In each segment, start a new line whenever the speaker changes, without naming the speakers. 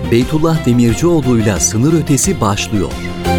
Beytullah Demircioğlu'yla Sınır Ötesi başlıyor.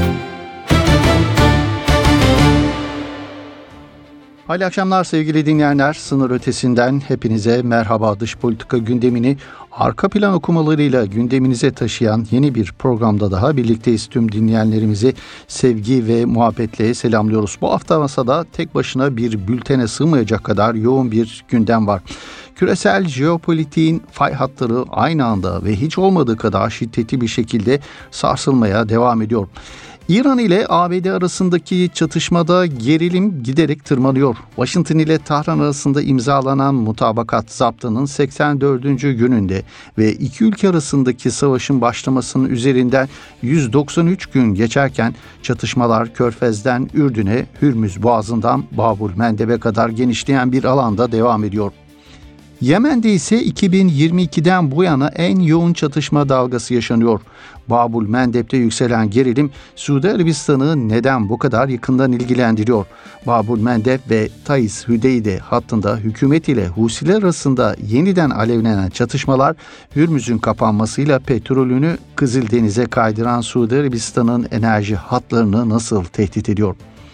Hayırlı akşamlar sevgili dinleyenler. Sınır Ötesi'nden hepinize merhaba. Dış politika gündemini arka plan okumalarıyla gündeminize taşıyan yeni bir programda daha birlikteyiz. Tüm dinleyenlerimizi sevgi ve muhabbetle selamlıyoruz. Bu hafta masada tek başına bir bültene sığmayacak kadar yoğun bir gündem var. Küresel jeopolitiğin fay hatları aynı anda ve hiç olmadığı kadar şiddetli bir şekilde sarsılmaya devam ediyor. İran ile ABD arasındaki çatışmada gerilim giderek tırmanıyor. Washington ile Tahran arasında imzalanan mutabakat zaptının 84. gününde ve iki ülke arasındaki savaşın başlamasının üzerinden 193 gün geçerken çatışmalar Körfez'den Ürdün'e, Hürmüz Boğazı'ndan Babul Mendeb'e kadar genişleyen bir alanda devam ediyor. Yemen'de ise 2022'den bu yana en yoğun çatışma dalgası yaşanıyor. Babul Mendeb'te yükselen gerilim Suudi Arabistan'ı neden bu kadar yakından ilgilendiriyor? Babul Mendeb ve Taiz-Hüdeyde hattında hükümet ile Husiler arasında yeniden alevlenen çatışmalar Hürmüz'ün kapanmasıyla petrolünü Kızıldeniz'e kaydıran Suudi Arabistan'ın enerji hatlarını nasıl tehdit ediyor?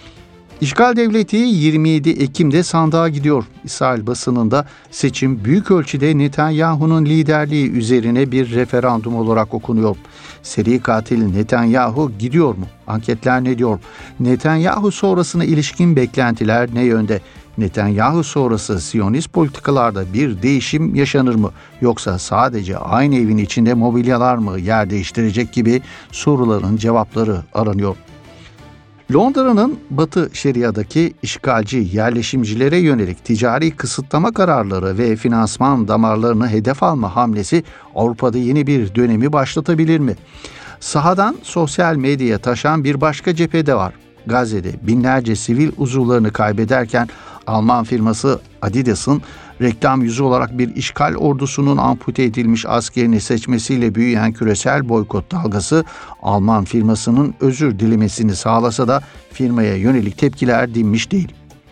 İşgal devleti 27 Ekim'de sandığa gidiyor. İsrail basınında seçim büyük ölçüde Netanyahu'nun liderliği üzerine bir referandum olarak okunuyor. Seri katil Netanyahu gidiyor mu? Anketler ne diyor? Netanyahu sonrasına ilişkin beklentiler ne yönde? Netanyahu sonrası Siyonist politikalarda bir değişim yaşanır mı? Yoksa sadece aynı evin içinde mobilyalar mı yer değiştirecek gibi soruların cevapları aranıyor. Londra'nın Batı Şeria'daki işgalci yerleşimcilere yönelik ticari kısıtlama kararları ve finansman damarlarını hedef alma hamlesi Avrupa'da yeni bir dönemi başlatabilir mi? Sahadan sosyal medyaya taşan bir başka cephe de var. Gazze'de binlerce sivil uzuvlarını kaybederken Alman firması Adidas'ın reklam yüzü olarak bir işgal ordusunun ampute edilmiş askerini seçmesiyle büyüyen küresel boykot dalgası Alman firmasının özür dilemesini sağlasa da firmaya yönelik tepkiler dinmiş değil.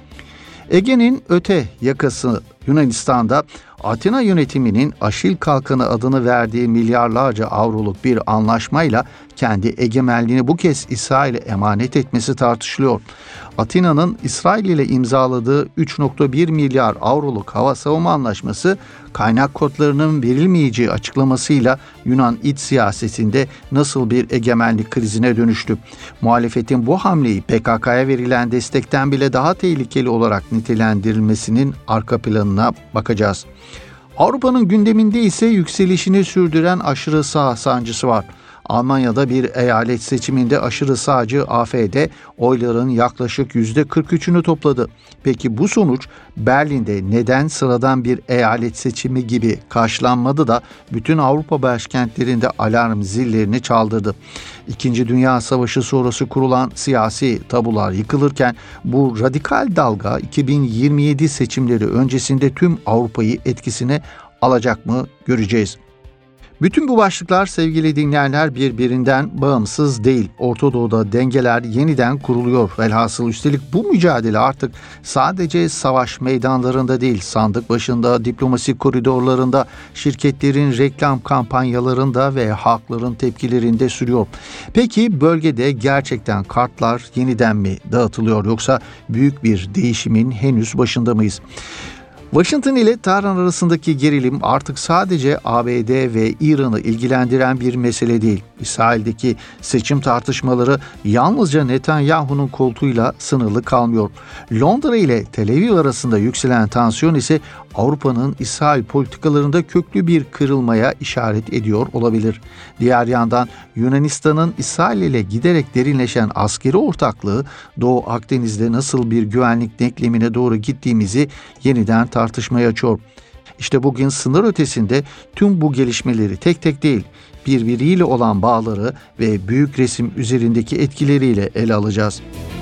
Ege'nin öte yakası Yunanistan'da Atina yönetiminin Aşil Kalkanı adını verdiği milyarlarca avroluk bir anlaşmayla kendi egemenliğini bu kez İsrail'e emanet etmesi tartışılıyor. Atina'nın İsrail ile imzaladığı 3,1 milyar avroluk hava savunma anlaşması kaynak kodlarının verilmeyeceği açıklamasıyla Yunan iç siyasetinde nasıl bir egemenlik krizine dönüştü. Muhalefetin bu hamleyi PKK'ya verilen destekten bile daha tehlikeli olarak nitelendirilmesinin arka planına bakacağız. Avrupa'nın gündeminde ise yükselişini sürdüren aşırı sağ sancısı var. Almanya'da bir eyalet seçiminde aşırı sağcı AfD oyların yaklaşık %43'ünü topladı. Peki bu sonuç Berlin'de neden sıradan bir eyalet seçimi gibi karşılanmadı da bütün Avrupa başkentlerinde alarm zillerini çaldırdı? İkinci Dünya Savaşı sonrası kurulan siyasi tabular yıkılırken bu radikal dalga 2027 seçimleri öncesinde tüm Avrupa'yı etkisine alacak mı göreceğiz. Bütün bu başlıklar sevgili dinleyenler birbirinden bağımsız değil. Orta Doğu'da dengeler yeniden kuruluyor. Velhasıl üstelik bu mücadele artık sadece savaş meydanlarında değil, sandık başında, diplomasi koridorlarında, şirketlerin reklam kampanyalarında ve halkların tepkilerinde sürüyor. Peki bölgede gerçekten kartlar yeniden mi dağıtılıyor yoksa büyük bir değişimin henüz başında mıyız? Washington ile Tahran arasındaki gerilim artık sadece ABD ve İran'ı ilgilendiren bir mesele değil. İsrail'deki seçim tartışmaları yalnızca Netanyahu'nun koltuğuyla sınırlı kalmıyor. Londra ile Tel Aviv arasında yükselen tansiyon ise Avrupa'nın İsrail politikalarında köklü bir kırılmaya işaret ediyor olabilir. Diğer yandan Yunanistan'ın İsrail ile giderek derinleşen askeri ortaklığı Doğu Akdeniz'de nasıl bir güvenlik denklemine doğru gittiğimizi yeniden tartışmaya açıyor. İşte bugün sınır ötesinde tüm bu gelişmeleri tek tek değil, birbiriyle olan bağları ve büyük resim üzerindeki etkileriyle ele alacağız.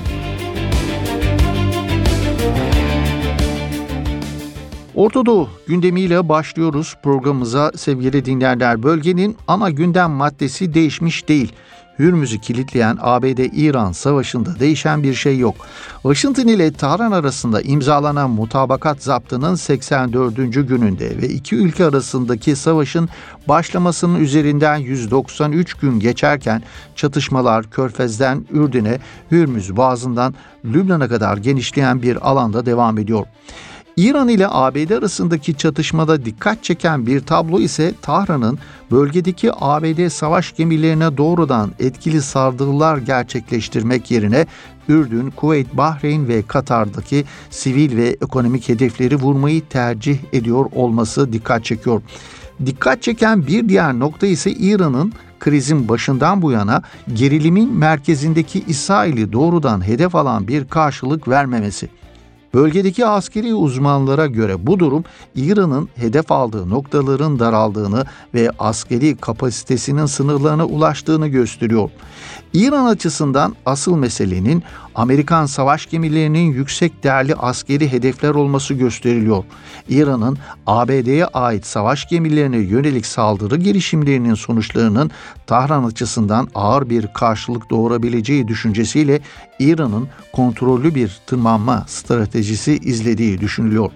Orta Doğu gündemiyle başlıyoruz programımıza sevgili dinleyenler. Bölgenin ana gündem maddesi değişmiş değil. Hürmüz'ü kilitleyen ABD-İran savaşında değişen bir şey yok. Washington ile Tahran arasında imzalanan mutabakat zaptının 84. gününde ve iki ülke arasındaki savaşın başlamasının üzerinden 193 gün geçerken çatışmalar Körfez'den Ürdün'e, Hürmüz Boğazı'ndan Lübnan'a kadar genişleyen bir alanda devam ediyor. İran ile ABD arasındaki çatışmada dikkat çeken bir tablo ise Tahran'ın bölgedeki ABD savaş gemilerine doğrudan etkili saldırılar gerçekleştirmek yerine Ürdün, Kuveyt, Bahreyn ve Katar'daki sivil ve ekonomik hedefleri vurmayı tercih ediyor olması dikkat çekiyor. Dikkat çeken bir diğer nokta ise İran'ın krizin başından bu yana gerilimin merkezindeki İsrail'i doğrudan hedef alan bir karşılık vermemesi. Bölgedeki askeri uzmanlara göre bu durum İran'ın hedef aldığı noktaların daraldığını ve askeri kapasitesinin sınırlarına ulaştığını gösteriyor. İran açısından asıl meselenin Amerikan savaş gemilerinin yüksek değerli askeri hedefler olması gösteriliyor. İran'ın ABD'ye ait savaş gemilerine yönelik saldırı girişimlerinin sonuçlarının Tahran açısından ağır bir karşılık doğurabileceği düşüncesiyle İran'ın kontrollü bir tırmanma stratejisi izlediği düşünülüyor.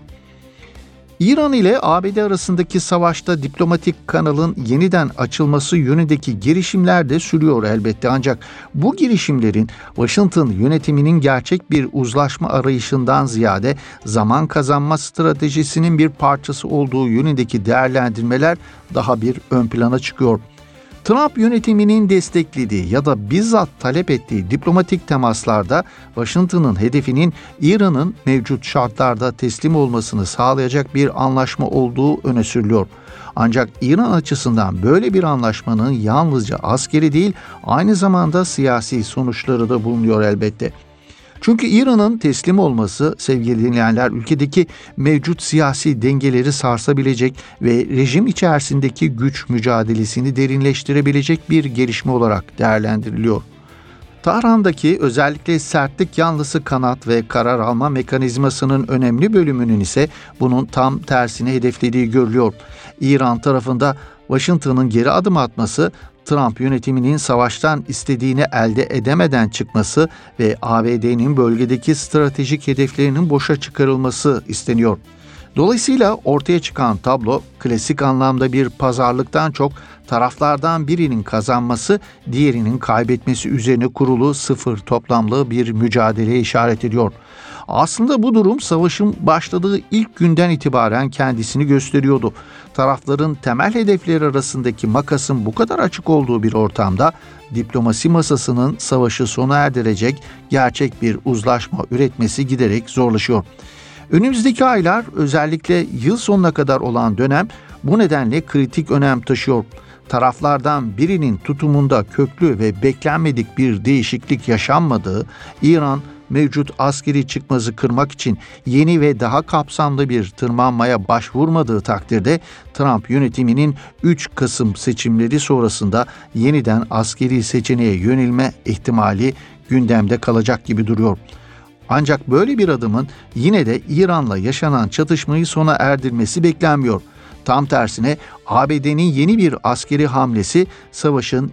İran ile ABD arasındaki savaşta diplomatik kanalın yeniden açılması yönündeki girişimler de sürüyor elbette, ancak bu girişimlerin Washington yönetiminin gerçek bir uzlaşma arayışından ziyade zaman kazanma stratejisinin bir parçası olduğu yönündeki değerlendirmeler daha bir ön plana çıkıyor. Trump yönetiminin desteklediği ya da bizzat talep ettiği diplomatik temaslarda Washington'ın hedefinin İran'ın mevcut şartlarda teslim olmasını sağlayacak bir anlaşma olduğu öne sürülüyor. Ancak İran açısından böyle bir anlaşmanın yalnızca askeri değil, aynı zamanda siyasi sonuçları da bulunuyor elbette. Çünkü İran'ın teslim olması sevgili dinleyenler ülkedeki mevcut siyasi dengeleri sarsabilecek ve rejim içerisindeki güç mücadelesini derinleştirebilecek bir gelişme olarak değerlendiriliyor. Tahran'daki özellikle sertlik yanlısı kanat ve karar alma mekanizmasının önemli bölümünün ise bunun tam tersini hedeflediği görülüyor. İran tarafında Washington'ın geri adım atması, Trump yönetiminin savaştan istediğini elde edemeden çıkması ve ABD'nin bölgedeki stratejik hedeflerinin boşa çıkarılması isteniyor. Dolayısıyla ortaya çıkan tablo klasik anlamda bir pazarlıktan çok taraflardan birinin kazanması, diğerinin kaybetmesi üzerine kurulu sıfır toplamlı bir mücadeleye işaret ediyor. Aslında bu durum savaşın başladığı ilk günden itibaren kendisini gösteriyordu. Tarafların temel hedefleri arasındaki makasın bu kadar açık olduğu bir ortamda diplomasi masasının savaşı sona erdirecek gerçek bir uzlaşma üretmesi giderek zorlaşıyor. Önümüzdeki aylar, özellikle yıl sonuna kadar olan dönem bu nedenle kritik önem taşıyor. Taraflardan birinin tutumunda köklü ve beklenmedik bir değişiklik yaşanmadığı, İran mevcut askeri çıkmazı kırmak için yeni ve daha kapsamlı bir tırmanmaya başvurmadığı takdirde Trump yönetiminin 3 Kasım seçimleri sonrasında yeniden askeri seçeneğe yönelme ihtimali gündemde kalacak gibi duruyor. Ancak böyle bir adımın yine de İran'la yaşanan çatışmayı sona erdirmesi beklenmiyor. Tam tersine ABD'nin yeni bir askeri hamlesi savaşın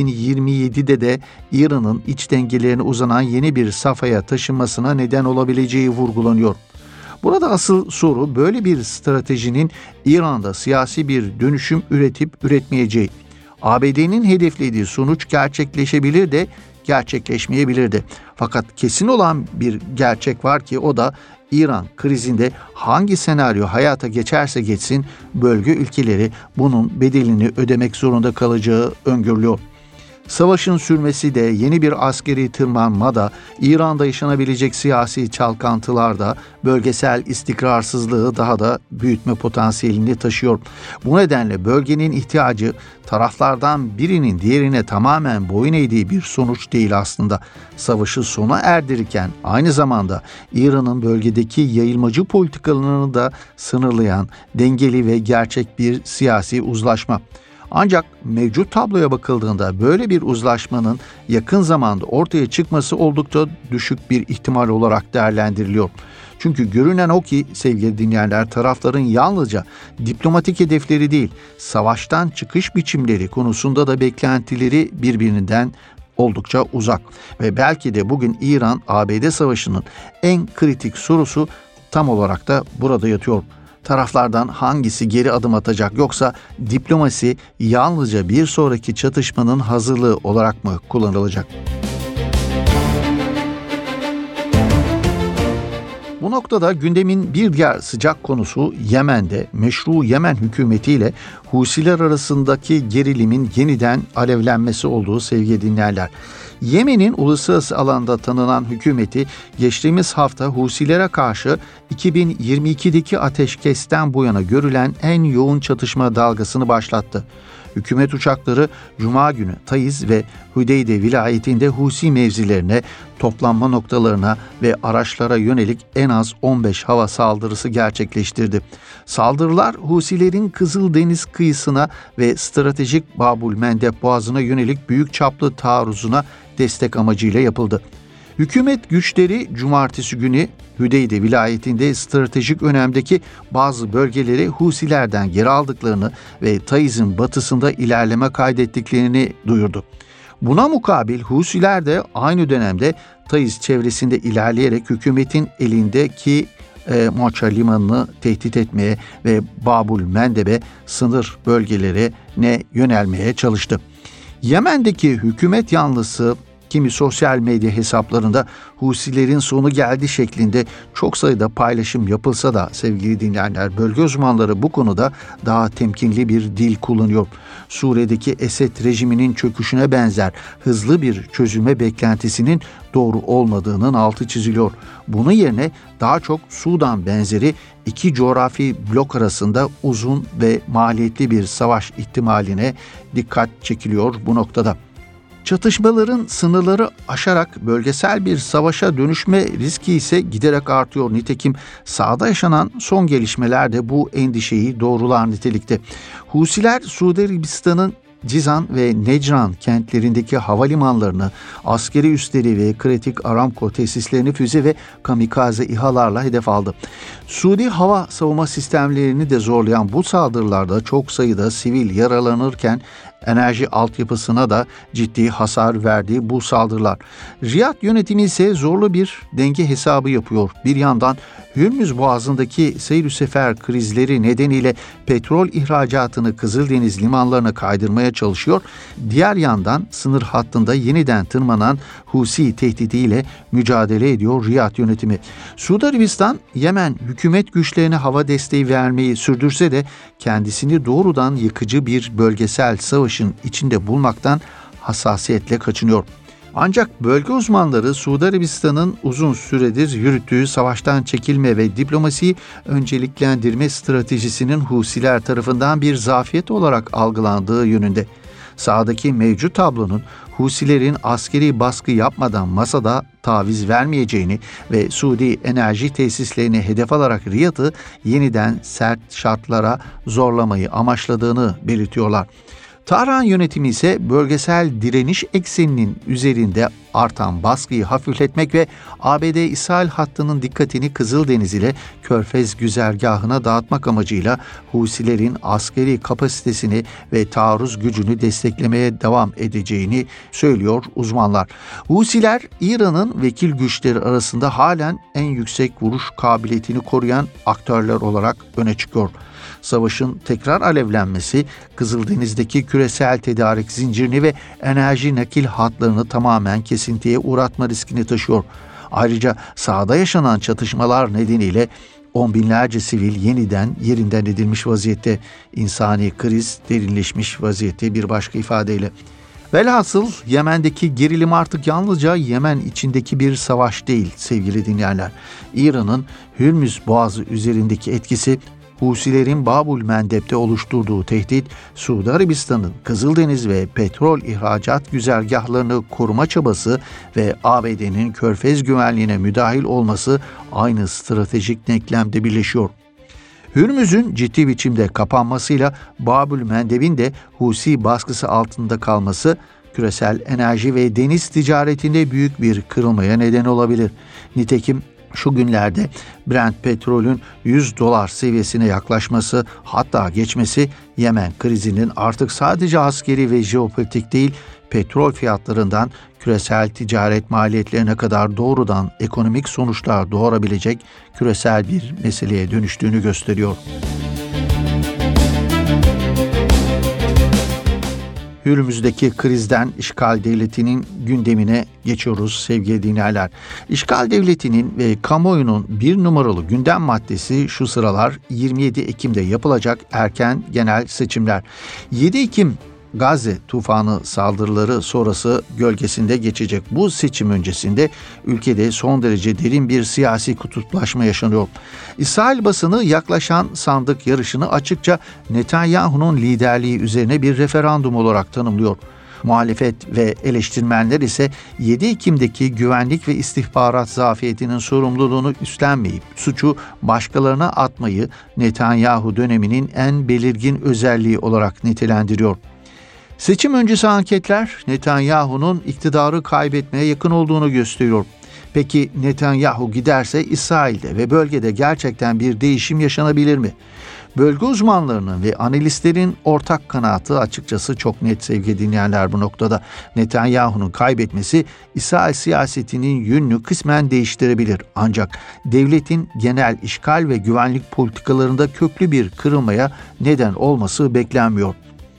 2027'de de İran'ın iç dengelerine uzanan yeni bir safhaya taşınmasına neden olabileceği vurgulanıyor. Burada asıl soru böyle bir stratejinin İran'da siyasi bir dönüşüm üretip üretmeyeceği. ABD'nin hedeflediği sonuç gerçekleşebilir de gerçekleşmeyebilir de. Fakat kesin olan bir gerçek var ki o da İran krizinde hangi senaryo hayata geçerse geçsin bölge ülkeleri bunun bedelini ödemek zorunda kalacağı öngörülüyor. Savaşın sürmesi de, yeni bir askeri tırmanma da, İran'da yaşanabilecek siyasi çalkantılar da bölgesel istikrarsızlığı daha da büyütme potansiyelini taşıyor. Bu nedenle bölgenin ihtiyacı taraflardan birinin diğerine tamamen boyun eğdiği bir sonuç değil aslında. Savaşı sona erdirirken aynı zamanda İran'ın bölgedeki yayılmacı politikalarını da sınırlayan dengeli ve gerçek bir siyasi uzlaşma. Ancak mevcut tabloya bakıldığında böyle bir uzlaşmanın yakın zamanda ortaya çıkması oldukça düşük bir ihtimal olarak değerlendiriliyor. Çünkü görünen o ki sevgili dinleyenler, tarafların yalnızca diplomatik hedefleri değil, savaştan çıkış biçimleri konusunda da beklentileri birbirinden oldukça uzak. Ve belki de bugün İran-ABD savaşının en kritik sorusu tam olarak da burada yatıyor. Taraflardan hangisi geri adım atacak, yoksa diplomasi yalnızca bir sonraki çatışmanın hazırlığı olarak mı kullanılacak? Bu noktada gündemin bir diğer sıcak konusu Yemen'de meşru Yemen hükümetiyle Husiler arasındaki gerilimin yeniden alevlenmesi olduğu sevgili dinleyenler. Yemen'in uluslararası alanda tanınan hükümeti geçtiğimiz hafta Husilere karşı 2022'deki ateşkesten bu yana görülen en yoğun çatışma dalgasını başlattı. Hükümet uçakları Cuma günü Taiz ve Hudeyde vilayetinde Husi mevzilerine, toplanma noktalarına ve araçlara yönelik en az 15 hava saldırısı gerçekleştirdi. Saldırılar Husilerin Kızıldeniz kıyısına ve stratejik Babul Mendeb Boğazı'na yönelik büyük çaplı taarruzuna destek amacıyla yapıldı. Hükümet güçleri cumartesi günü Hudeyde vilayetinde stratejik önemdeki bazı bölgeleri Husilerden geri aldıklarını ve Taiz'in batısında ilerleme kaydettiklerini duyurdu. Buna mukabil Husiler de aynı dönemde Taiz çevresinde ilerleyerek hükümetin elindeki Moça limanını tehdit etmeye ve Babul Mendeb'e sınır bölgelerine yönelmeye çalıştı. Yemen'deki hükümet yanlısı kimi sosyal medya hesaplarında Husilerin sonu geldi şeklinde çok sayıda paylaşım yapılsa da sevgili dinleyenler, bölge uzmanları bu konuda daha temkinli bir dil kullanıyor. Suriye'deki Esed rejiminin çöküşüne benzer hızlı bir çözülme beklentisinin doğru olmadığının altı çiziliyor. Bunun yerine daha çok Sudan benzeri iki coğrafi blok arasında uzun ve maliyetli bir savaş ihtimaline dikkat çekiliyor bu noktada. Çatışmaların sınırları aşarak bölgesel bir savaşa dönüşme riski ise giderek artıyor. Nitekim sahada yaşanan son gelişmeler de bu endişeyi doğrular nitelikte. Husiler Suudi Arabistan'ın Cizan ve Necran kentlerindeki havalimanlarını, askeri üsleri ve kritik Aramco tesislerini füze ve kamikaze İHA'larla hedef aldı. Suudi hava savunma sistemlerini de zorlayan bu saldırılarda çok sayıda sivil yaralanırken enerji altyapısına da ciddi hasar verdiği bu saldırılar. Riyad yönetimi ise zorlu bir denge hesabı yapıyor. Bir yandan Hürmüz Boğazı'ndaki seyir sefer krizleri nedeniyle petrol ihracatını Kızıldeniz limanlarına kaydırmaya çalışıyor. Diğer yandan sınır hattında yeniden tırmanan Husi tehdidiyle mücadele ediyor Riyad yönetimi. Suudi Arabistan, Yemen hükümet güçlerine hava desteği vermeyi sürdürse de kendisini doğrudan yıkıcı bir bölgesel savaşın içinde bulmaktan hassasiyetle kaçınıyor. Ancak bölge uzmanları Suudi Arabistan'ın uzun süredir yürüttüğü savaştan çekilme ve diplomasiyi önceliklendirme stratejisinin Husiler tarafından bir zafiyet olarak algılandığı yönünde. Sahadaki mevcut tablonun Husilerin askeri baskı yapmadan masada taviz vermeyeceğini ve Suudi enerji tesislerini hedef alarak Riyad'ı yeniden sert şartlara zorlamayı amaçladığını belirtiyorlar. Tahran yönetimi ise bölgesel direniş ekseninin üzerinde artan baskıyı hafifletmek ve ABD-İsrail hattının dikkatini Kızıldeniz ile Körfez güzergahına dağıtmak amacıyla Husilerin askeri kapasitesini ve taarruz gücünü desteklemeye devam edeceğini söylüyor uzmanlar. Husiler, İran'ın vekil güçleri arasında halen en yüksek vuruş kabiliyetini koruyan aktörler olarak öne çıkıyor. Savaşın tekrar alevlenmesi Kızıldeniz'deki küresel tedarik zincirini ve enerji nakil hatlarını tamamen kesintiye uğratma riskini taşıyor. Ayrıca sahada yaşanan çatışmalar nedeniyle on binlerce sivil yeniden yerinden edilmiş vaziyette. İnsani kriz derinleşmiş vaziyette bir başka ifadeyle. Velhasıl Yemen'deki gerilim artık yalnızca Yemen içindeki bir savaş değil sevgili dinleyenler. İran'ın Hürmüz Boğazı üzerindeki etkisi, Husilerin Babul Mendeb'de oluşturduğu tehdit, Suudi Arabistan'ın Kızıldeniz ve petrol ihracat güzergahlarını koruma çabası ve ABD'nin Körfez güvenliğine müdahil olması aynı stratejik denklemde birleşiyor. Hürmüz'ün ciddi biçimde kapanmasıyla Babul Mendeb'in de Husi baskısı altında kalması, küresel enerji ve deniz ticaretinde büyük bir kırılmaya neden olabilir. Nitekim Şu günlerde Brent petrolün $100 seviyesine yaklaşması, hatta geçmesi Yemen krizinin artık sadece askeri ve jeopolitik değil, petrol fiyatlarından küresel ticaret maliyetlerine kadar doğrudan ekonomik sonuçlar doğurabilecek küresel bir meseleye dönüştüğünü gösteriyor. Hürmüz'deki krizden işgal devletinin gündemine geçiyoruz sevgili dinleyenler. İşgal devletinin ve kamuoyunun bir numaralı gündem maddesi şu sıralar 27 Ekim'de yapılacak erken genel seçimler. 7 Ekim Gazze tufanı saldırıları sonrası gölgesinde geçecek bu seçim öncesinde ülkede son derece derin bir siyasi kutuplaşma yaşanıyor. İsrail basını yaklaşan sandık yarışını açıkça Netanyahu'nun liderliği üzerine bir referandum olarak tanımlıyor. Muhalefet ve eleştirmenler ise 7 Ekim'deki güvenlik ve istihbarat zafiyetinin sorumluluğunu üstlenmeyip suçu başkalarına atmayı Netanyahu döneminin en belirgin özelliği olarak nitelendiriyor. Seçim öncesi anketler Netanyahu'nun iktidarı kaybetmeye yakın olduğunu gösteriyor. Peki Netanyahu giderse İsrail'de ve bölgede gerçekten bir değişim yaşanabilir mi? Bölge uzmanlarının ve analistlerin ortak kanaatı açıkçası çok net sevgili dinleyenler bu noktada. Netanyahu'nun kaybetmesi İsrail siyasetinin yönünü kısmen değiştirebilir. Ancak devletin genel işgal ve güvenlik politikalarında köklü bir kırılmaya neden olması beklenmiyor.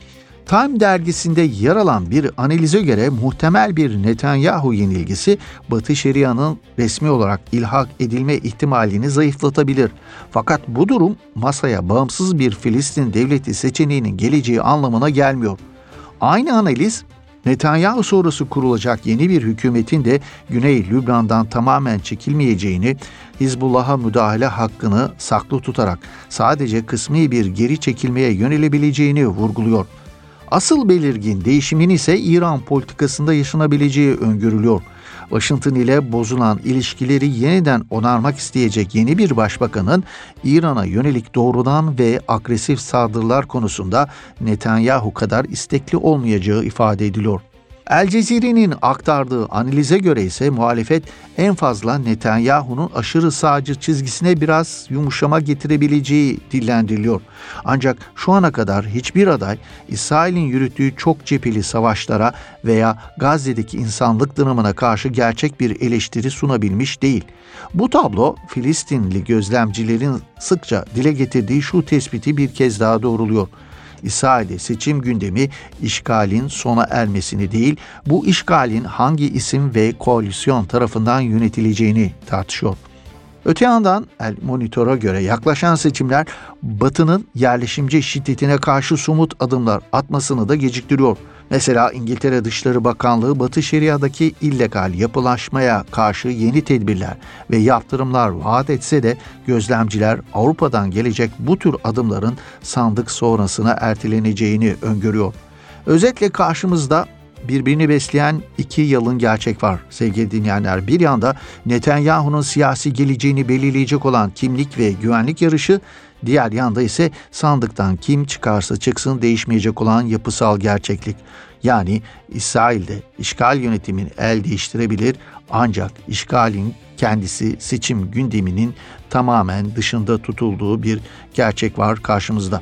Time dergisinde yer alan bir analize göre muhtemel bir Netanyahu yenilgisi Batı Şeria'nın resmi olarak ilhak edilme ihtimalini zayıflatabilir. Fakat bu durum masaya bağımsız bir Filistin devleti seçeneğinin geleceği anlamına gelmiyor. Aynı analiz Netanyahu sonrası kurulacak yeni bir hükümetin de Güney Lübnan'dan tamamen çekilmeyeceğini, Hizbullah'a müdahale hakkını saklı tutarak sadece kısmi bir geri çekilmeye yönelebileceğini vurguluyor. Asıl belirgin değişimin ise İran politikasında yaşanabileceği öngörülüyor. Washington ile bozulan ilişkileri yeniden onarmak isteyecek yeni bir başbakanın İran'a yönelik doğrudan ve agresif saldırılar konusunda Netanyahu kadar istekli olmayacağı ifade ediliyor. El Cezire'nin aktardığı analize göre ise muhalefet en fazla Netanyahu'nun aşırı sağcı çizgisine biraz yumuşama getirebileceği dillendiriliyor. Ancak şu ana kadar hiçbir aday İsrail'in yürüttüğü çok cepheli savaşlara veya Gazze'deki insanlık dramına karşı gerçek bir eleştiri sunabilmiş değil. Bu tablo Filistinli gözlemcilerin sıkça dile getirdiği şu tespiti bir kez daha doğruluyor. İsrail'de seçim gündemi işgalin sona ermesini değil, bu işgalin hangi isim ve koalisyon tarafından yönetileceğini tartışıyor. Öte yandan El Monitor'a göre yaklaşan seçimler Batı'nın yerleşimci şiddetine karşı somut adımlar atmasını da geciktiriyor. Mesela İngiltere Dışişleri Bakanlığı Batı Şeria'daki illegal yapılaşmaya karşı yeni tedbirler ve yaptırımlar vaat etse de gözlemciler Avrupa'dan gelecek bu tür adımların sandık sonrasına erteleneceğini öngörüyor. Özetle karşımızda birbirini besleyen iki yalın gerçek var sevgili dinleyenler. Bir yanda Netanyahu'nun siyasi geleceğini belirleyecek olan kimlik ve güvenlik yarışı, diğer yanda ise sandıktan kim çıkarsa çıksın değişmeyecek olan yapısal gerçeklik. Yani İsrail'de işgal yönetimini el değiştirebilir ancak işgalin kendisi seçim gündeminin tamamen dışında tutulduğu bir gerçek var karşımızda.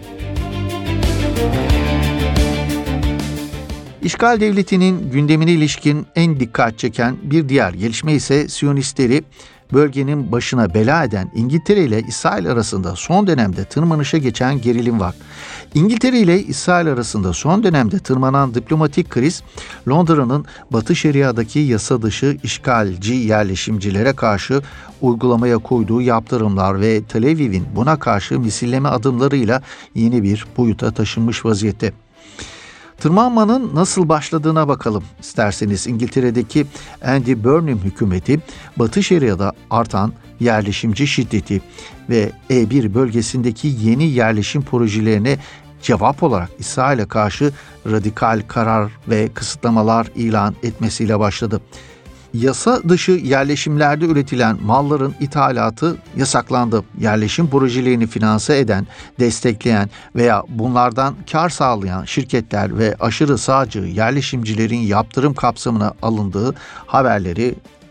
İşgal devletinin gündemine ilişkin en dikkat çeken bir diğer gelişme ise Siyonistleri bölgenin başına bela eden İngiltere ile İsrail arasında son dönemde tırmanışa geçen gerilim var. İngiltere ile İsrail arasında son dönemde tırmanan diplomatik kriz, Londra'nın Batı Şeria'daki yasa dışı işgalci yerleşimcilere karşı uygulamaya koyduğu yaptırımlar ve Tel Aviv'in buna karşı misilleme adımlarıyla yeni bir boyuta taşınmış vaziyette. Tırmanmanın nasıl başladığına bakalım isterseniz. İngiltere'deki Andy Burnham hükümeti Batı Şeria'da artan yerleşimci şiddeti ve E1 bölgesindeki yeni yerleşim projelerine cevap olarak İsrail'e karşı radikal karar ve kısıtlamalar ilan etmesiyle başladı. Yasa dışı yerleşimlerde üretilen malların ithalatı yasaklandı. Yerleşim projelerini finanse eden, destekleyen veya bunlardan kar sağlayan şirketler ve aşırı sağcı yerleşimcilerin yaptırım kapsamına alındığı haberleri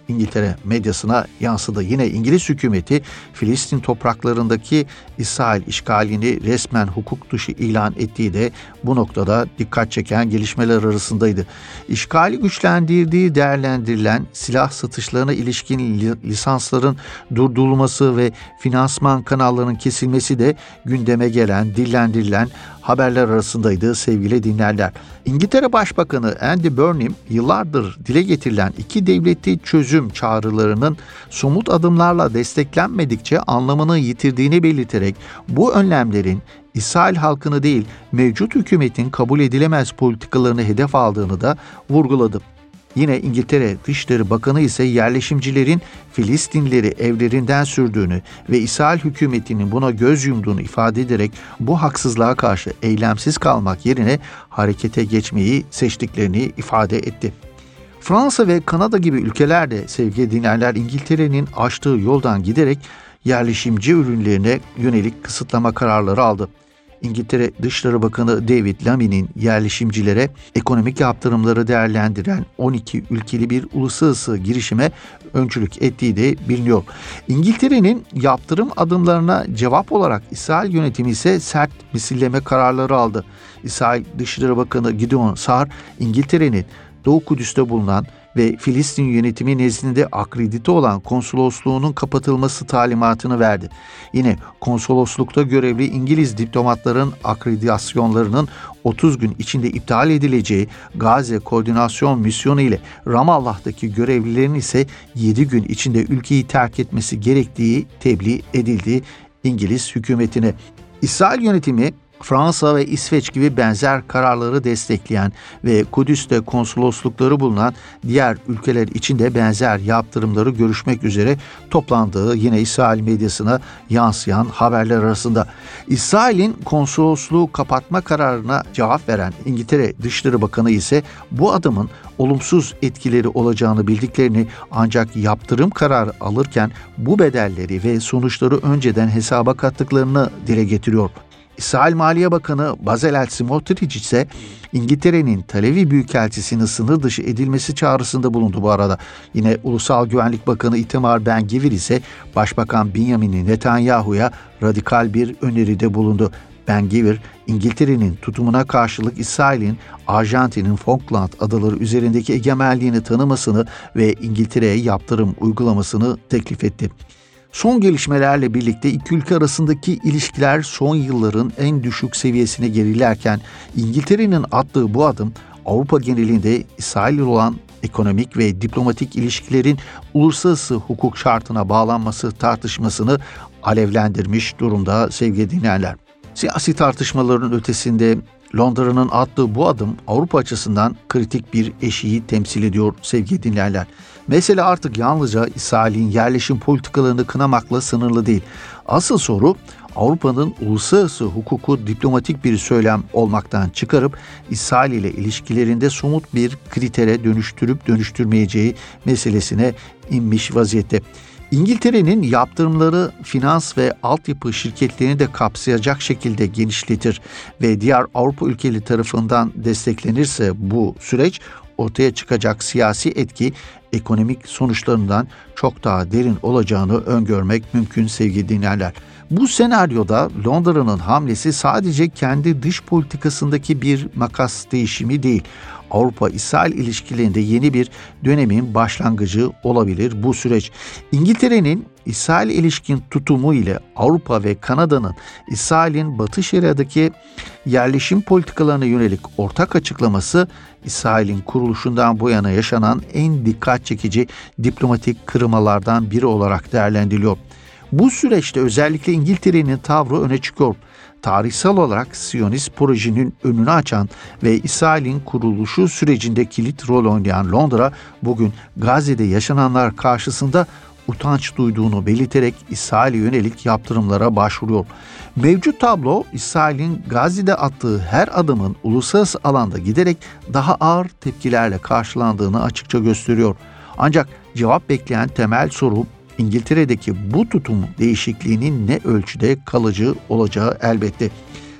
İngiltere medyasına yansıdı. Yine İngiliz hükümeti Filistin topraklarındaki İsrail işgalini resmen hukuk dışı ilan ettiği de bu noktada dikkat çeken gelişmeler arasındaydı. İşgali güçlendirdiği değerlendirilen silah satışlarına ilişkin lisansların durdurulması ve finansman kanallarının kesilmesi de gündeme gelen, dillendirilen haberler arasındaydı sevgili dinleyenler. İngiltere Başbakanı Andy Burnham yıllardır dile getirilen iki devletli çözüm çağrılarının somut adımlarla desteklenmedikçe anlamını yitirdiğini belirterek bu önlemlerin İsrail halkını değil mevcut hükümetin kabul edilemez politikalarını hedef aldığını da vurguladı. Yine İngiltere Dışişleri Bakanı ise yerleşimcilerin Filistinlileri evlerinden sürdüğünü ve İsrail hükümetinin buna göz yumduğunu ifade ederek bu haksızlığa karşı eylemsiz kalmak yerine harekete geçmeyi seçtiklerini ifade etti. Fransa ve Kanada gibi ülkelerde sevgili dinleyenler İngiltere'nin açtığı yoldan giderek yerleşimci ürünlerine yönelik kısıtlama kararları aldı. İngiltere Dışişleri Bakanı David Lamy'nin yerleşimcilere ekonomik yaptırımları değerlendiren 12 ülkeli bir uluslararası girişime öncülük ettiği de biliniyor. İngiltere'nin yaptırım adımlarına cevap olarak İsrail yönetimi ise sert misilleme kararları aldı. İsrail Dışişleri Bakanı Gideon Sa'ar, İngiltere'nin Doğu Kudüs'te bulunan ve Filistin yönetimi nezdinde akredite olan konsolosluğunun kapatılması talimatını verdi. Yine konsoloslukta görevli İngiliz diplomatların akreditasyonlarının 30 gün içinde iptal edileceği, Gazze Koordinasyon Misyonu ile Ramallah'taki görevlilerin ise 7 gün içinde ülkeyi terk etmesi gerektiği tebliğ edildi İngiliz hükümetine. İsrail yönetimi Fransa ve İsveç gibi benzer kararları destekleyen ve Kudüs'te konsoloslukları bulunan diğer ülkeler için de benzer yaptırımları görüşmek üzere toplandığı yine İsrail medyasına yansıyan haberler arasında. İsrail'in konsolosluğu kapatma kararına cevap veren İngiltere Dışişleri Bakanı ise bu adımın olumsuz etkileri olacağını bildiklerini ancak yaptırım kararı alırken bu bedelleri ve sonuçları önceden hesaba kattıklarını dile getiriyor. İsrail Maliye Bakanı Bezalel Smotrich ise İngiltere'nin Tel Aviv Büyükelçisi'nin sınır dışı edilmesi çağrısında bulundu bu arada. Yine Ulusal Güvenlik Bakanı Itamar Ben-Gvir ise Başbakan Benjamin Netanyahu'ya radikal bir öneride bulundu. Ben-Gvir, İngiltere'nin tutumuna karşılık İsrail'in Arjantin'in Falkland Adaları üzerindeki egemenliğini tanımasını ve İngiltere'ye yaptırım uygulamasını teklif etti. Son gelişmelerle birlikte iki ülke arasındaki ilişkiler son yılların en düşük seviyesine gerilerken İngiltere'nin attığı bu adım Avrupa genelinde İsrail ile olan ekonomik ve diplomatik ilişkilerin uluslararası hukuk şartına bağlanması tartışmasını alevlendirmiş durumda sevgili dinleyenler. Siyasi tartışmaların ötesinde Londra'nın attığı bu adım Avrupa açısından kritik bir eşiği temsil ediyor sevgili dinleyenler. Mesele artık yalnızca İsrail'in yerleşim politikalarını kınamakla sınırlı değil. Asıl soru Avrupa'nın uluslararası hukuku diplomatik bir söylem olmaktan çıkarıp İsrail ile ilişkilerinde somut bir kritere dönüştürüp dönüştürmeyeceği meselesine inmiş vaziyette. İngiltere'nin yaptırımları finans ve altyapı şirketlerini de kapsayacak şekilde genişletir ve diğer Avrupa ülkeleri tarafından desteklenirse bu süreç ortaya çıkacak siyasi etki ekonomik sonuçlarından çok daha derin olacağını öngörmek mümkün sevgili dinleyenler. Bu senaryoda Londra'nın hamlesi sadece kendi dış politikasındaki bir makas değişimi değil, Avrupa-İsrail ilişkilerinde yeni bir dönemin başlangıcı olabilir bu süreç. İngiltere'nin İsrail ilişkin tutumu ile Avrupa ve Kanada'nın İsrail'in Batı Şeria'daki yerleşim politikalarına yönelik ortak açıklaması İsrail'in kuruluşundan bu yana yaşanan en dikkat çekici diplomatik kırılmalardan biri olarak değerlendiriliyor. Bu süreçte özellikle İngiltere'nin tavrı öne çıkıyor. Tarihsel olarak Siyonist projenin önünü açan ve İsrail'in kuruluşu sürecinde kilit rol oynayan Londra, bugün Gazze'de yaşananlar karşısında utanç duyduğunu belirterek İsrail'e yönelik yaptırımlara başvuruyor. Mevcut tablo, İsrail'in Gazze'de attığı her adımın uluslararası alanda giderek daha ağır tepkilerle karşılandığını açıkça gösteriyor. Ancak cevap bekleyen temel soru, İngiltere'deki bu tutum değişikliğinin ne ölçüde kalıcı olacağı elbette.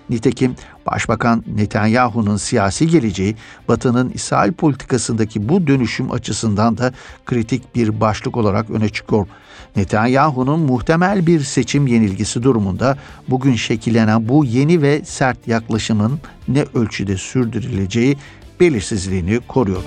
Nitekim Başbakan Netanyahu'nun siyasi geleceği Batı'nın İsrail politikasındaki bu dönüşüm açısından da kritik bir başlık olarak öne çıkıyor. Netanyahu'nun muhtemel bir seçim yenilgisi durumunda bugün şekillenen bu yeni ve sert yaklaşımın ne ölçüde sürdürüleceği belirsizliğini koruyor.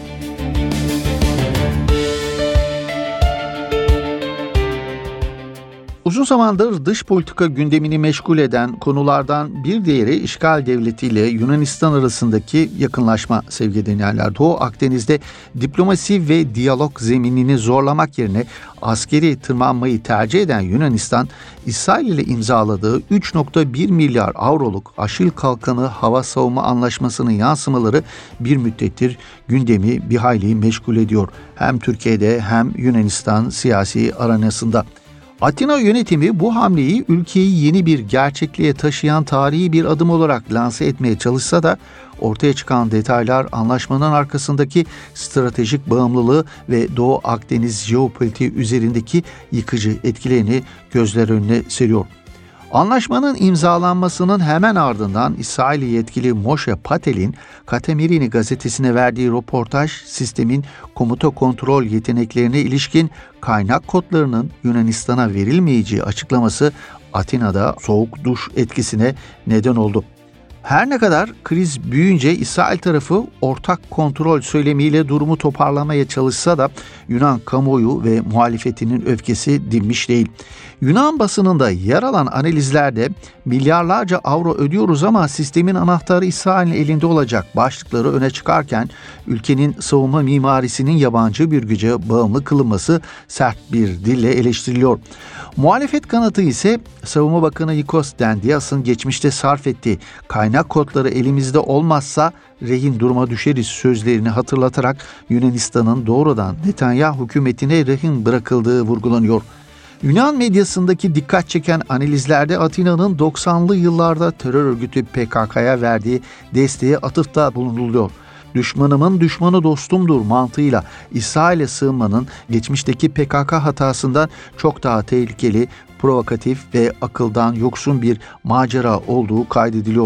Uzun zamandır dış politika gündemini meşgul eden konulardan bir diğeri işgal devletiyle Yunanistan arasındaki yakınlaşma sevgili dinleyenler. Doğu Akdeniz'de diplomasi ve diyalog zeminini zorlamak yerine askeri tırmanmayı tercih eden Yunanistan, İsrail ile imzaladığı 3,1 milyar avroluk Aşil Kalkanı hava savunma anlaşmasının yansımaları bir müddettir gündemi bir hayli meşgul ediyor. Hem Türkiye'de hem Yunanistan siyasi arenasında. Atina yönetimi bu hamleyi ülkeyi yeni bir gerçekliğe taşıyan tarihi bir adım olarak lanse etmeye çalışsa da ortaya çıkan detaylar anlaşmanın arkasındaki stratejik bağımlılığı ve Doğu Akdeniz jeopolitiği üzerindeki yıkıcı etkilerini gözler önüne seriyor. Anlaşmanın imzalanmasının hemen ardından İsrail yetkili Moshe Patel'in Katemirini gazetesine verdiği röportaj, sistemin komuta kontrol yeteneklerine ilişkin kaynak kodlarının Yunanistan'a verilmeyeceği açıklaması Atina'da soğuk duş etkisine neden oldu. Her ne kadar kriz büyüyünce İsrail tarafı ortak kontrol söylemiyle durumu toparlamaya çalışsa da Yunan kamuoyu ve muhalefetinin öfkesi dinmiş değil. Yunan basınında yer alan analizlerde milyarlarca avro ödüyoruz ama sistemin anahtarı İsrail'in elinde olacak başlıkları öne çıkarken ülkenin savunma mimarisinin yabancı bir güce bağımlı kılınması sert bir dille eleştiriliyor. Muhalefet kanatı ise Savunma Bakanı Nikos Dendias'ın geçmişte sarf ettiği kaynak kodları elimizde olmazsa rehin duruma düşeriz sözlerini hatırlatarak Yunanistan'ın doğrudan Netanyahu hükümetine rehin bırakıldığı vurgulanıyor. Yunan medyasındaki dikkat çeken analizlerde Atina'nın 90'lı yıllarda terör örgütü PKK'ya verdiği desteğe atıfta bulunuluyor. Düşmanımın düşmanı dostumdur mantığıyla İsrail'e sığınmanın geçmişteki PKK hatasından çok daha tehlikeli, provokatif ve akıldan yoksun bir macera olduğu kaydediliyor.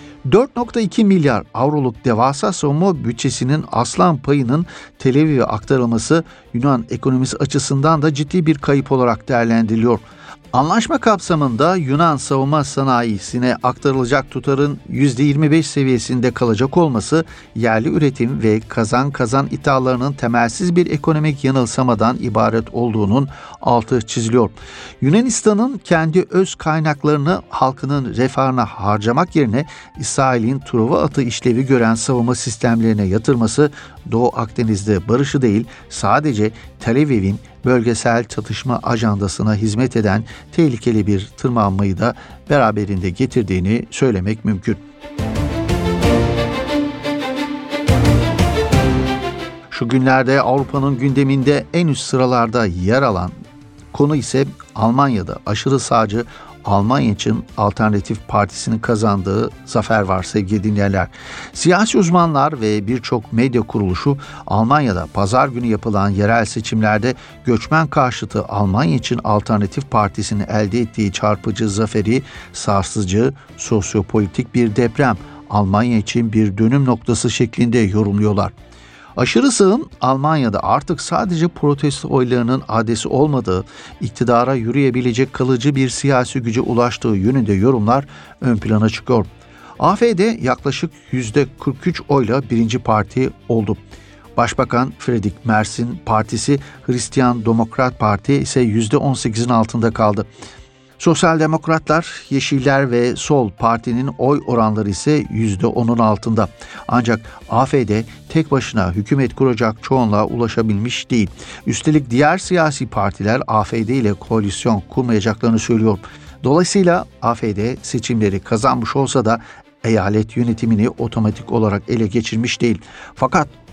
4,2 milyar avroluk devasa savunma bütçesinin aslan payının Tel Aviv'e aktarılması Yunan ekonomisi açısından da ciddi bir kayıp olarak değerlendiriliyor. Anlaşma kapsamında Yunan savunma sanayisine aktarılacak tutarın %25 seviyesinde kalacak olması yerli üretim ve kazan iddialarının temelsiz bir ekonomik yanılsamadan ibaret olduğunun altı çiziliyor. Yunanistan'ın kendi öz kaynaklarını halkının refahına harcamak yerine İsrail'in Truva atı işlevi gören savunma sistemlerine yatırması Doğu Akdeniz'de barışı değil sadece Tel Aviv'in bölgesel çatışma ajandasına hizmet eden tehlikeli bir tırmanmayı da beraberinde getirdiğini söylemek mümkün. Şu günlerde Avrupa'nın gündeminde en üst sıralarda yer alan konu ise Almanya'da aşırı sağcı Almanya için Alternatif Partisi'nin kazandığı zafer var sevgili dinleyenler. Siyasi uzmanlar ve birçok medya kuruluşu Almanya'da pazar günü yapılan yerel seçimlerde göçmen karşıtı Almanya için Alternatif Partisi'nin elde ettiği çarpıcı zaferi sarsıcı sosyopolitik bir deprem, Almanya için bir dönüm noktası şeklinde yorumluyorlar. Aşırı sağın Almanya'da artık sadece protesto oylarının adresi olmadığı, iktidara yürüyebilecek kalıcı bir siyasi güce ulaştığı yönünde yorumlar ön plana çıkıyor. AfD yaklaşık %43 oyla birinci parti oldu. Başbakan Friedrich Merz'in partisi Hristiyan Demokrat Parti ise %18'in altında kaldı. Sosyal Demokratlar, Yeşiller ve Sol Parti'nin oy oranları ise %10'un altında. Ancak AfD tek başına hükümet kuracak çoğunluğa ulaşabilmiş değil. Üstelik diğer siyasi partiler AfD ile koalisyon kurmayacaklarını söylüyor. Dolayısıyla AfD seçimleri kazanmış olsa da eyalet yönetimini otomatik olarak ele geçirmiş değil. Fakat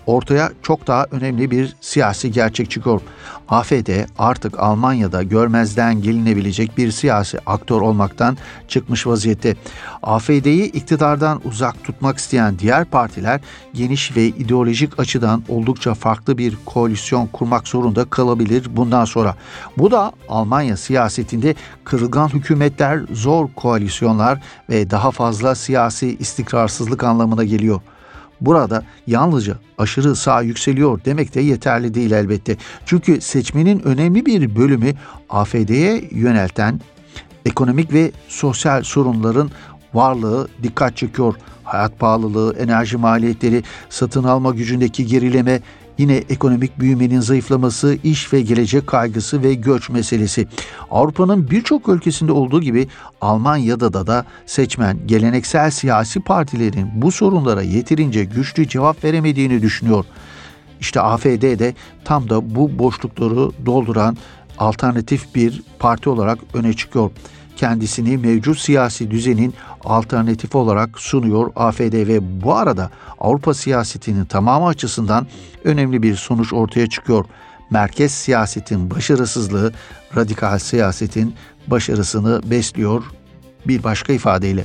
ortaya çok daha önemli bir siyasi gerçek çıkıyor. AfD artık Almanya'da görmezden gelinebilecek bir siyasi aktör olmaktan çıkmış vaziyette. AfD'yi iktidardan uzak tutmak isteyen diğer partiler geniş ve ideolojik açıdan oldukça farklı bir koalisyon kurmak zorunda kalabilir bundan sonra. Bu da Almanya siyasetinde kırılgan hükümetler, zor koalisyonlar ve daha fazla siyasi istikrarsızlık anlamına geliyor. Burada yalnızca aşırı sağ yükseliyor demek de yeterli değil elbette. Çünkü seçmenin önemli bir bölümü AfD'ye yönelten ekonomik ve sosyal sorunların varlığı dikkat çekiyor. Hayat pahalılığı, enerji maliyetleri, satın alma gücündeki gerileme, yine ekonomik büyümenin zayıflaması, iş ve gelecek kaygısı ve göç meselesi. Avrupa'nın birçok ülkesinde olduğu gibi Almanya'da da seçmen geleneksel siyasi partilerin bu sorunlara yeterince güçlü cevap veremediğini düşünüyor. İşte AfD de tam da bu boşlukları dolduran alternatif bir parti olarak öne çıkıyor. Kendisini mevcut siyasi düzenin alternatif olarak sunuyor AfD ve bu arada Avrupa siyasetinin tamamı açısından önemli bir sonuç ortaya çıkıyor. Merkez siyasetin başarısızlığı radikal siyasetin başarısını besliyor bir başka ifadeyle.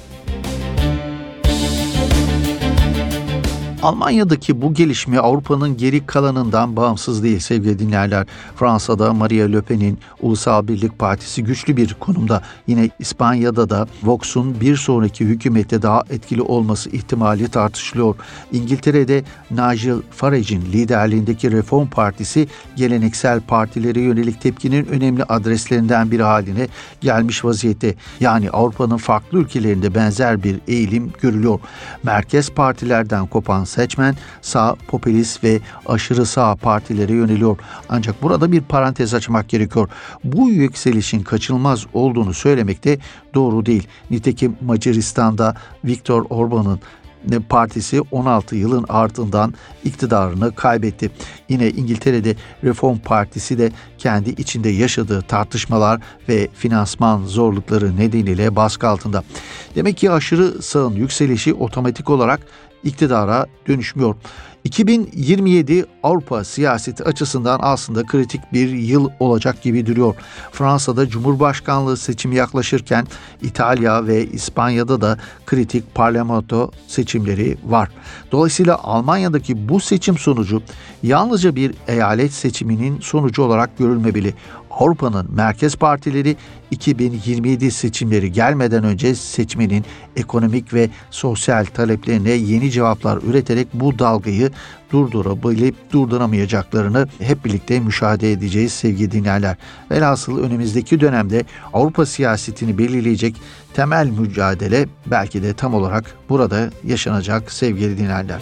Almanya'daki bu gelişme Avrupa'nın geri kalanından bağımsız değil sevgili dinleyenler. Fransa'da Marine Le Pen'in Ulusal Birlik Partisi güçlü bir konumda. Yine İspanya'da da Vox'un bir sonraki hükümette daha etkili olması ihtimali tartışılıyor. İngiltere'de Nigel Farage'in liderliğindeki Reform Partisi geleneksel partilere yönelik tepkinin önemli adreslerinden biri haline gelmiş vaziyette. Yani Avrupa'nın farklı ülkelerinde benzer bir eğilim görülüyor. Merkez partilerden kopan seçmen sağ, popülist ve aşırı sağ partilere yöneliyor. Ancak burada bir parantez açmak gerekiyor. Bu yükselişin kaçınılmaz olduğunu söylemek de doğru değil. Nitekim Macaristan'da Viktor Orban'ın partisi 16 yılın ardından iktidarını kaybetti. Yine İngiltere'de Reform Partisi de kendi içinde yaşadığı tartışmalar ve finansman zorlukları nedeniyle baskı altında. Demek ki aşırı sağın yükselişi otomatik olarak iktidara dönüşmüyor. 2027 Avrupa siyaseti açısından aslında kritik bir yıl olacak gibi duruyor. Fransa'da Cumhurbaşkanlığı seçimi yaklaşırken İtalya ve İspanya'da da kritik parlamento seçimleri var. Dolayısıyla Almanya'daki bu seçim sonucu yalnızca bir eyalet seçiminin sonucu olarak görülmemeli. Avrupa'nın merkez partileri 2027 seçimleri gelmeden önce seçmenin ekonomik ve sosyal taleplerine yeni cevaplar üreterek bu dalgayı durdurabilip durduramayacaklarını hep birlikte müşahede edeceğiz sevgili dinleyenler. Velhasıl önümüzdeki dönemde Avrupa siyasetini belirleyecek temel mücadele belki de tam olarak burada yaşanacak sevgili dinleyenler.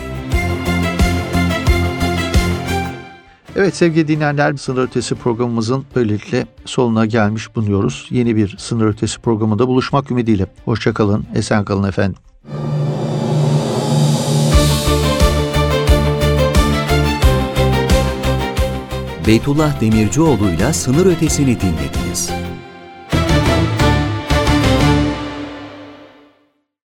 Evet sevgili dinleyenler, Sınır Ötesi programımızın böylelikle sonuna gelmiş bulunuyoruz. Yeni bir Sınır Ötesi programında buluşmak ümidiyle. Hoşça kalın, esen kalın efendim.
Beytullah Demircioğlu'yla Sınır Ötesi'ni dinlediniz.